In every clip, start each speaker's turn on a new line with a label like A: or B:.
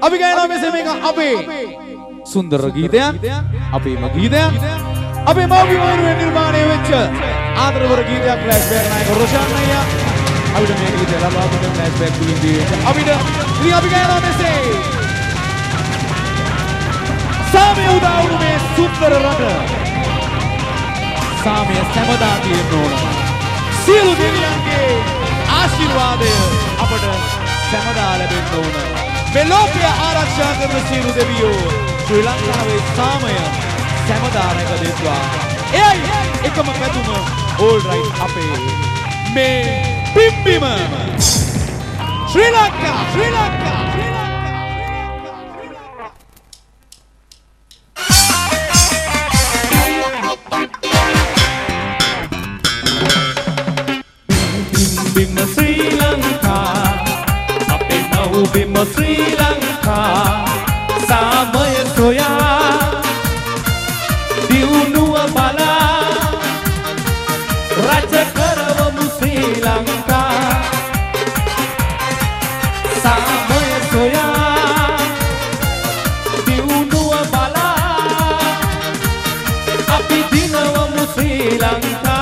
A: අපි ගයනවා මෙසේ මේක අපේ සුන්දර ගීතයක් අපේම ගීතයක් අපේ මව්පිය වෙනුවෙන් නිර්මාණය වෙච්ච ආදරවර ගීතයක් ෆ්ලෑෂ්බැක් නායක රොෂාන් අයියා අපිට මේ ගීතය ලබා දුන්න ෆ්ලෑෂ්බැක් තුලින් අපිට ඉතින් අපි ගයනවා මෙසේ සාමය උදා වුණු මේ සුන්දර රට සාමය සැමදා තියෙන්න ඕන සියලු දෙවියන්ගේ ආශිර්වාදය අපට සැමදා ලැබෙන්න ඕන මේ ලෝකය ආරක්ෂා කරන සියලු දෙවියෝ ශ්‍රී ලංකාවේ සාමය සැමදා රැකදෙත්වා එයයි එකම පැතුම ඕල් රයිට් අපේ මේ පිම්බිම ශ්‍රී Lanka
B: Bim Sri Lanka Samaya soya Diunuwa bala Raja karavamu Sri Lanka Samaya soya Diunuwa bala Api dinavamu Sri Lanka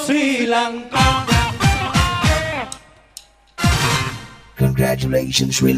C: Congratulations, Sri